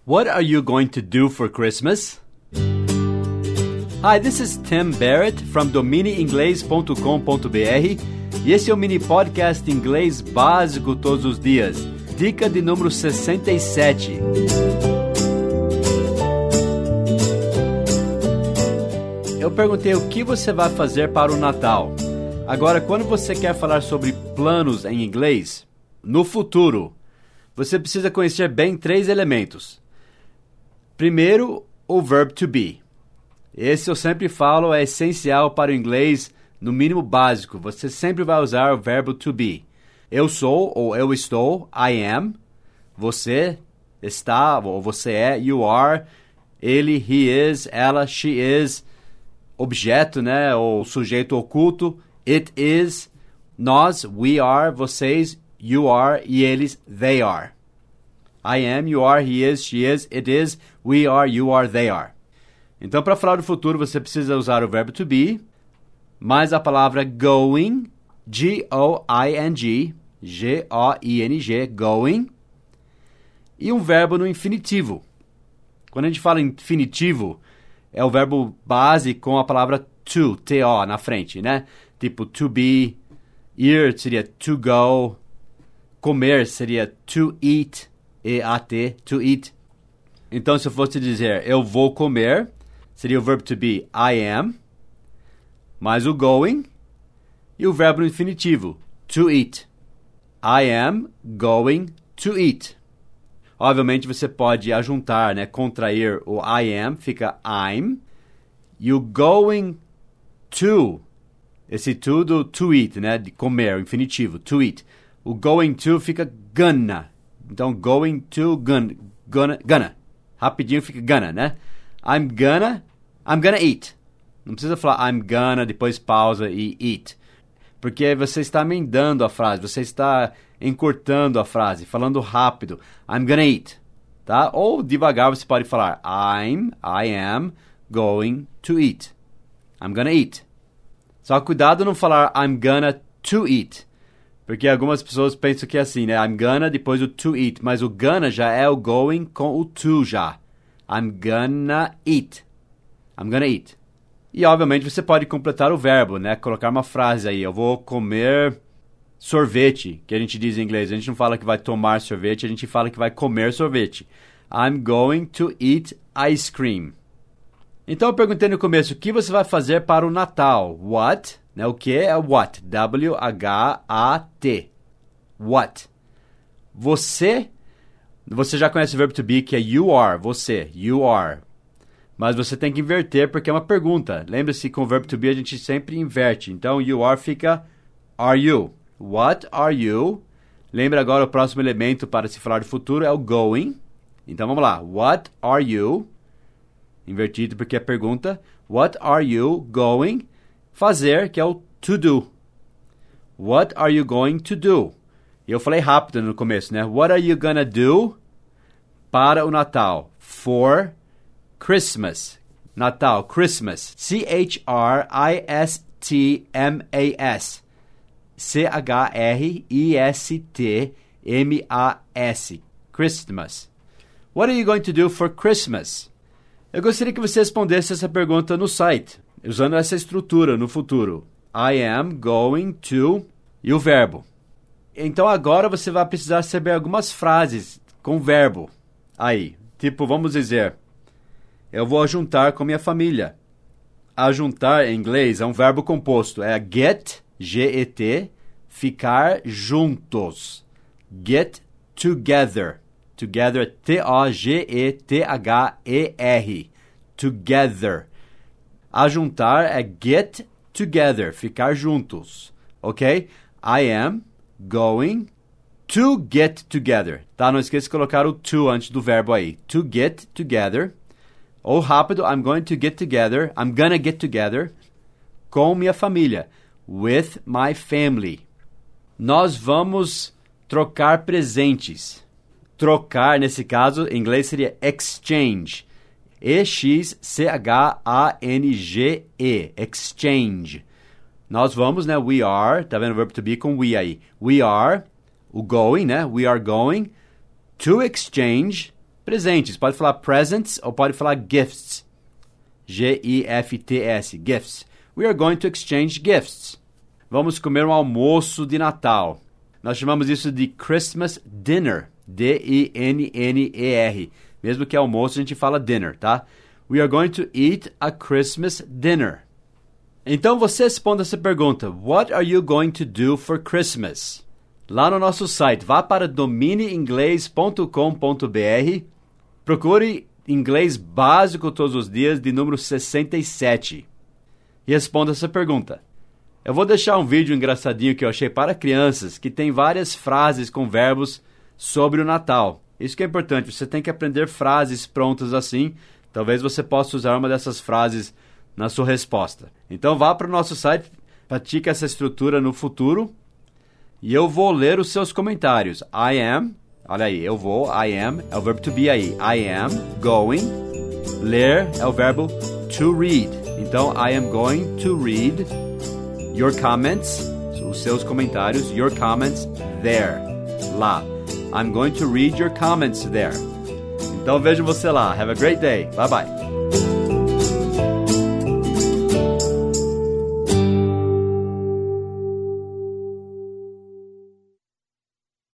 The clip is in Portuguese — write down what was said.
What are you going to do for Christmas? Hi, this is Tim Barrett from domineinglês.com.br e esse é o mini podcast inglês básico todos os dias. Dica de número 67. Eu perguntei o que você vai fazer para o Natal. Agora, quando você quer falar sobre planos em inglês, no futuro, você precisa conhecer bem 3 elementos. Primeiro, o verb to be. Esse eu sempre falo é essencial para o inglês, no mínimo básico. Você sempre vai usar o verbo to be. Eu sou ou eu estou, I am. Você está ou você é, you are. Ele, he is, ela, she is. Objeto, né, ou sujeito oculto, it is. Nós, we are, vocês, you are e eles, they are. I am, you are, he is, she is, it is, we are, you are, they are. Então, para falar do futuro, você precisa usar o verbo to be, mais a palavra going, G-O-I-N-G, G-O-I-N-G, going, e um verbo no infinitivo. Quando a gente fala infinitivo, é o verbo base com a palavra to, T-O, na frente, né? Tipo, to be, ir seria to go, comer seria to eat, E-A-T, to eat. Então, se eu fosse dizer, eu vou comer, seria o verbo to be, I am, mais o going, e o verbo no infinitivo, to eat. I am going to eat. Obviamente, você pode ajuntar, né, contrair o I am, fica I'm, e o going to, esse to do to eat, né, de comer, o infinitivo, to eat. O going to fica gonna. Então, going to, gonna. Rapidinho fica gonna, né? I'm gonna eat. Não precisa falar I'm gonna, depois pausa e eat. Porque você está emendando a frase, você está encurtando a frase, falando rápido. I'm gonna eat, tá? Ou devagar você pode falar I am going to eat. I'm gonna eat. Só cuidado não falar I'm gonna to eat. Porque algumas pessoas pensam que é assim, né? I'm gonna, depois o to eat. Mas o gonna já é o going com o to já. I'm gonna eat. I'm gonna eat. E, obviamente, você pode completar o verbo, né? Colocar uma frase aí. Eu vou comer sorvete, que a gente diz em inglês. A gente não fala que vai tomar sorvete, a gente fala que vai comer sorvete. I'm going to eat ice cream. Então, eu perguntei no começo, o que você vai fazer para o Natal? What? Né? O que é what? W-H-A-T. What? Você já conhece o verbo to be, que é you are. Você, you are. Mas você tem que inverter, porque é uma pergunta. Lembre-se, com o verbo to be a gente sempre inverte. Então, you are fica are you. What are you? Lembra agora o próximo elemento para se falar do futuro é o going. Então, vamos lá. What are you? Invertido porque é pergunta. What are you going? Fazer, que é o to do. What are you going to do? E eu falei rápido no começo, né? What are you gonna do para o Natal? For Christmas. Natal, Christmas. C-H-R-I-S-T-M-A-S. C-H-R-I-S-T-M-A-S. Christmas. What are you going to do for Christmas? Eu gostaria que você respondesse essa pergunta no site, usando essa estrutura no futuro. I am going to... E o verbo. Então agora você vai precisar saber algumas frases com verbo. Aí, tipo, vamos dizer... Eu vou ajuntar com minha família. Ajuntar em inglês é um verbo composto. É get, G-E-T, ficar juntos. Get together. Together, T-O-G-E-T-H-E-R. Together. Ajuntar é get together, ficar juntos. Ok? I am going to get together. Tá? Não esqueça de colocar o to antes do verbo aí. To get together. Ou rápido, I'm going to get together. I'm gonna get together com minha família. With my family. Nós vamos trocar presentes. Trocar, nesse caso, em inglês seria exchange. E-X-C-H-A-N-G-E. Exchange. Nós vamos, né? We are. Tá vendo o verbo to be com we aí. We are, o going, né? We are going to exchange presentes. Pode falar presents ou pode falar gifts. G-I-F-T-S, gifts. We are going to exchange gifts. Vamos comer um almoço de Natal. Nós chamamos isso de Christmas dinner. D-I-N-N-E-R. Mesmo que é almoço, a gente fala dinner, tá? We are going to eat a Christmas dinner. Então você responda essa pergunta. What are you going to do for Christmas? Lá no nosso site, vá para domineinglês.com.br, procure inglês básico todos os dias de número 67 e responda essa pergunta. Eu vou deixar um vídeo engraçadinho que eu achei para crianças que tem várias frases com verbos sobre o Natal. Isso que é importante, você tem que aprender frases prontas assim. Talvez você possa usar uma dessas frases na sua resposta. Então vá para o nosso site, pratique essa estrutura no futuro e eu vou ler os seus comentários. I am, olha aí, eu vou, I am, é o verbo to be aí. I am going, ler é o verbo to read. Então, I am going to read your comments, os seus comentários, your comments there, lá. I'm going to read your comments there. Então vejo você lá. Have a great day. Bye bye.